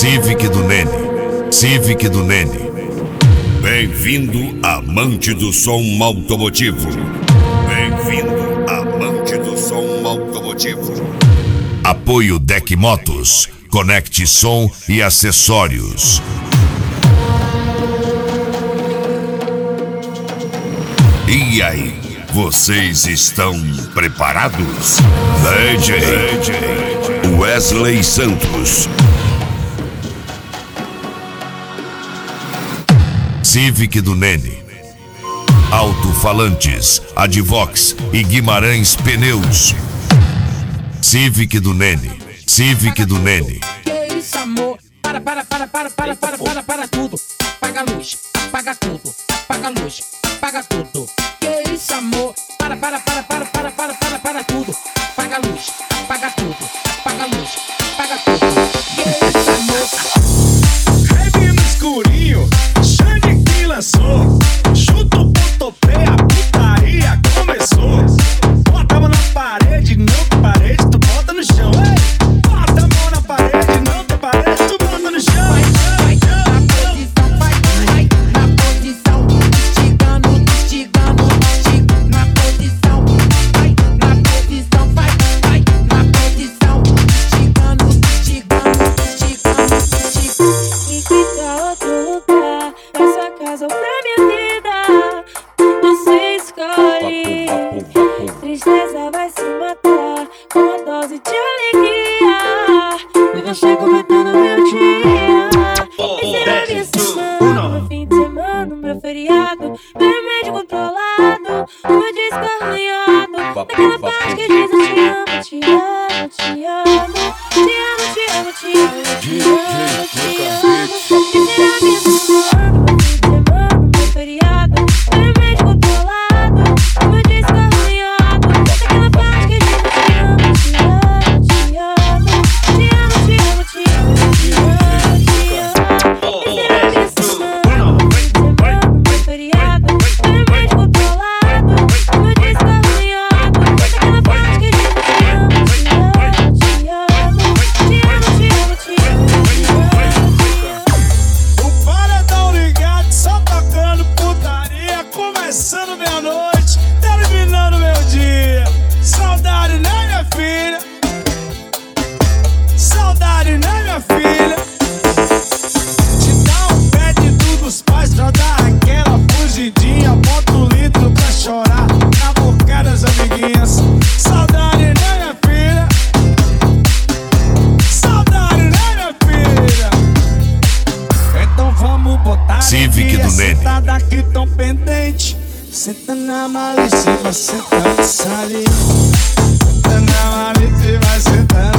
Civic do Nene. Civic do Nene. Bem-vindo, amante do som automotivo. Bem-vindo, amante do som automotivo. Apoio Deck Motos. Conecte som e acessórios. E aí, vocês estão preparados? DJ Wesley Santos. Civic do Nene. Alto-falantes, Advox e Guimarães Pneus. Civic do Nene. Civic do Nene. Que isso, amor? Para tudo. Apaga a luz, apaga tudo. Apaga a luz, apaga tudo. Que isso, amor? Para tudo. Apaga a luz, apaga tudo. Apaga a luz, apaga tudo. Que isso, amor? Rave no escurinho, Xande que lançou. Chuta o pontopé, a putaria começou. Bota a mão na parede, não tem parede, tu bota no chão. Ei! Bota a mão na parede, não tem parede, tu bota no chão. Na posição, esticando, na posição, vai, na posição, vai, na posição, esticando. E que tal outro lugar, pra sua casa ou pra minha vida? Você escolhe. Tristeza vai se matar com uma dose de alegria. E você completando meu dia. Esse é minha semana, meu fim de semana, meu feriado, meu remédio controlado, o meu disco arranhado. Daquela parte que diz eu te amo, te amo, te amo, te amo, te amo, te amo, te amo, te amo. Esse é minha semana, meu fim de semana, meu feriado, meu remédio controlado, o meu disco arranhado. Daquela parte que diz eu te amo, te amo, te amo, te amo, te amo, te amo, te amo, te amo. Esse é minha semana, meu fim de semana, meu feriado, meu remédio controlado, o meu disco arranhado. Daquela parte que diz eu te amo, te amo, te amo, te amo, te amo, te amo, te amo. O paredão ligado, só tocando putaria. Começando meia-noite, terminando meu dia. Saudade, né, minha filha? Saudade, né, minha filha? Te dá um pé de tudo os pais pra dar aquela fugidinha. Bota um litro pra chorar na boca das amiguinhas. Saudade, né, minha filha? Saudade, né, minha filha? Então vamos botar Civic aqui, do Nene. sentada aqui tão pendente. Senta na malícia, vai sentando saliva. Senta na malícia, vai sentando